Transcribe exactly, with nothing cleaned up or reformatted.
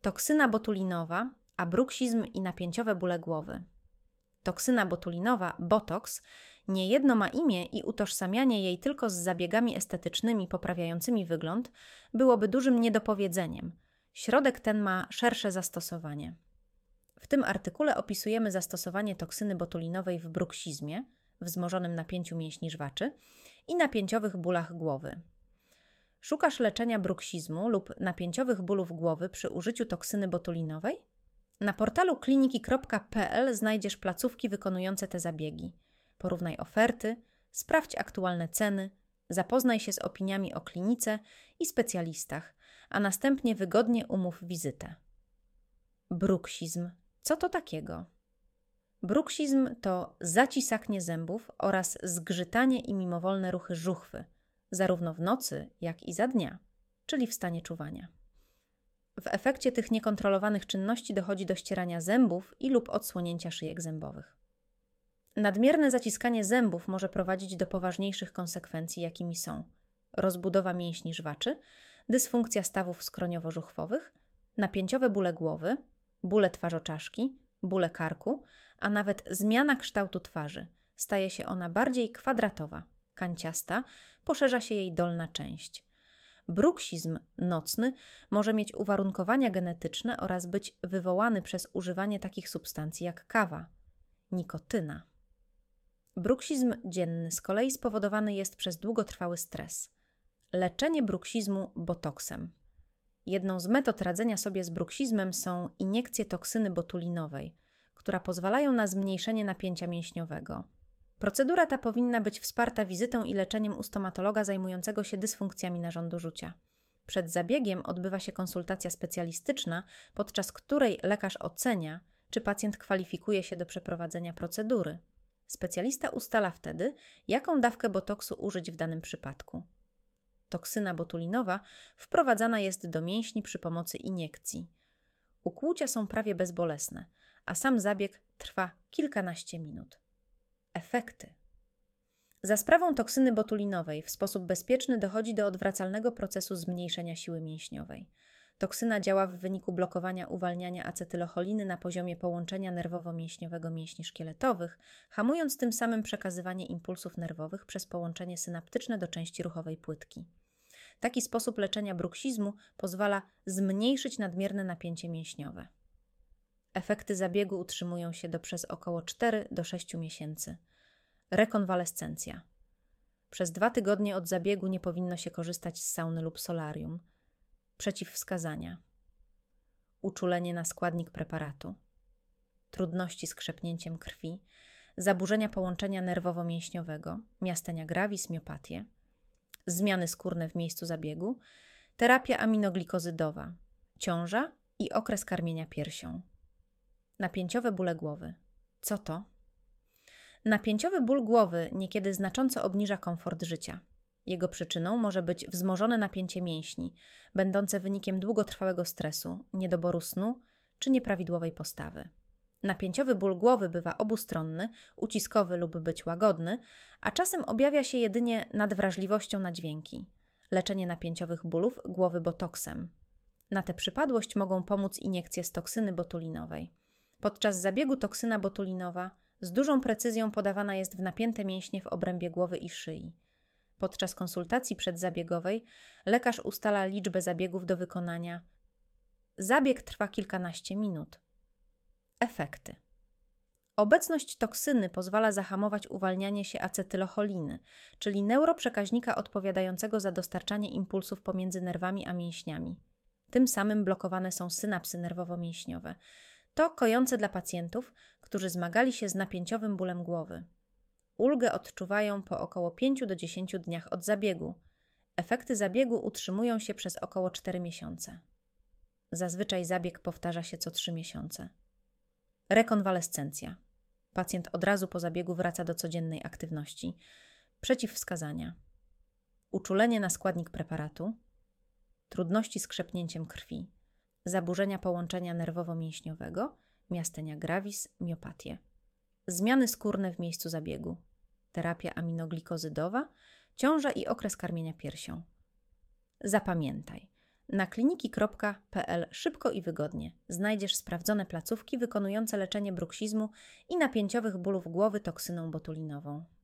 Toksyna botulinowa, a bruksizm i napięciowe bóle głowy. Toksyna botulinowa, botoks, niejedno ma imię i utożsamianie jej tylko z zabiegami estetycznymi poprawiającymi wygląd byłoby dużym niedopowiedzeniem. Środek ten ma szersze zastosowanie. W tym artykule opisujemy zastosowanie toksyny botulinowej w bruksizmie, wzmożonym napięciu mięśni żwaczy i napięciowych bólach głowy. Szukasz leczenia bruksizmu lub napięciowych bólów głowy przy użyciu toksyny botulinowej? Na portalu kliniki kropka p l znajdziesz placówki wykonujące te zabiegi. Porównaj oferty, sprawdź aktualne ceny, zapoznaj się z opiniami o klinice i specjalistach, a następnie wygodnie umów wizytę. Bruksizm. Co to takiego? Bruksizm to zacisaknie zębów oraz zgrzytanie i mimowolne ruchy żuchwy, zarówno w nocy, jak i za dnia, czyli w stanie czuwania. W efekcie tych niekontrolowanych czynności dochodzi do ścierania zębów i lub odsłonięcia szyjek zębowych. Nadmierne zaciskanie zębów może prowadzić do poważniejszych konsekwencji, jakimi są rozbudowa mięśni żwaczy, dysfunkcja stawów skroniowo-żuchwowych, napięciowe bóle głowy, bóle twarzoczaszki, bóle karku, a nawet zmiana kształtu twarzy. Staje się ona bardziej kwadratowa, kanciasta, poszerza się jej dolna część. Bruksizm nocny może mieć uwarunkowania genetyczne oraz być wywołany przez używanie takich substancji jak kawa, nikotyna. Bruksizm dzienny z kolei spowodowany jest przez długotrwały stres. Leczenie bruksizmu botoksem. Jedną z metod radzenia sobie z bruksizmem są iniekcje toksyny botulinowej, która pozwalają na zmniejszenie napięcia mięśniowego. Procedura ta powinna być wsparta wizytą i leczeniem u stomatologa zajmującego się dysfunkcjami narządu żucia. Przed zabiegiem odbywa się konsultacja specjalistyczna, podczas której lekarz ocenia, czy pacjent kwalifikuje się do przeprowadzenia procedury. Specjalista ustala wtedy, jaką dawkę botoksu użyć w danym przypadku. Toksyna botulinowa wprowadzana jest do mięśni przy pomocy iniekcji. Ukłucia są prawie bezbolesne, a sam zabieg trwa kilkanaście minut. Efekty. Za sprawą toksyny botulinowej w sposób bezpieczny dochodzi do odwracalnego procesu zmniejszenia siły mięśniowej. Toksyna działa w wyniku blokowania uwalniania acetylocholiny na poziomie połączenia nerwowo-mięśniowego mięśni szkieletowych, hamując tym samym przekazywanie impulsów nerwowych przez połączenie synaptyczne do części ruchowej płytki. Taki sposób leczenia bruksizmu pozwala zmniejszyć nadmierne napięcie mięśniowe. Efekty zabiegu utrzymują się do przez około czterech do sześciu miesięcy. Rekonwalescencja. Przez dwa tygodnie od zabiegu nie powinno się korzystać z sauny lub solarium. Przeciwwskazania. Uczulenie na składnik preparatu. Trudności z krzepnięciem krwi. Zaburzenia połączenia nerwowo-mięśniowego, miastenia gravis, miopatię. Zmiany skórne w miejscu zabiegu. Terapia aminoglikozydowa. Ciąża i okres karmienia piersią. Napięciowe bóle głowy. Co to? Napięciowy ból głowy niekiedy znacząco obniża komfort życia. Jego przyczyną może być wzmożone napięcie mięśni, będące wynikiem długotrwałego stresu, niedoboru snu czy nieprawidłowej postawy. Napięciowy ból głowy bywa obustronny, uciskowy lub być łagodny, a czasem objawia się jedynie nadwrażliwością na dźwięki. Leczenie napięciowych bólów głowy botoksem. Na tę przypadłość mogą pomóc iniekcje z toksyny botulinowej. Podczas zabiegu toksyna botulinowa z dużą precyzją podawana jest w napięte mięśnie w obrębie głowy i szyi. Podczas konsultacji przedzabiegowej lekarz ustala liczbę zabiegów do wykonania. Zabieg trwa kilkanaście minut. Efekty. Obecność toksyny pozwala zahamować uwalnianie się acetylocholiny, czyli neuroprzekaźnika odpowiadającego za dostarczanie impulsów pomiędzy nerwami a mięśniami. Tym samym blokowane są synapsy nerwowo-mięśniowe. To kojące dla pacjentów, którzy zmagali się z napięciowym bólem głowy. Ulgę odczuwają po około pięciu do dziesięciu dniach od zabiegu. Efekty zabiegu utrzymują się przez około cztery miesiące. Zazwyczaj zabieg powtarza się co trzy miesiące. Rekonwalescencja. Pacjent od razu po zabiegu wraca do codziennej aktywności. Przeciwwskazania. Uczulenie na składnik preparatu. Trudności z krzepnięciem krwi. Zaburzenia połączenia nerwowo-mięśniowego, miastenia gravis, miopatię. Zmiany skórne w miejscu zabiegu. Terapia aminoglikozydowa, ciąża i okres karmienia piersią. Zapamiętaj. Na kliniki kropka p l szybko i wygodnie znajdziesz sprawdzone placówki wykonujące leczenie bruksizmu i napięciowych bólów głowy toksyną botulinową.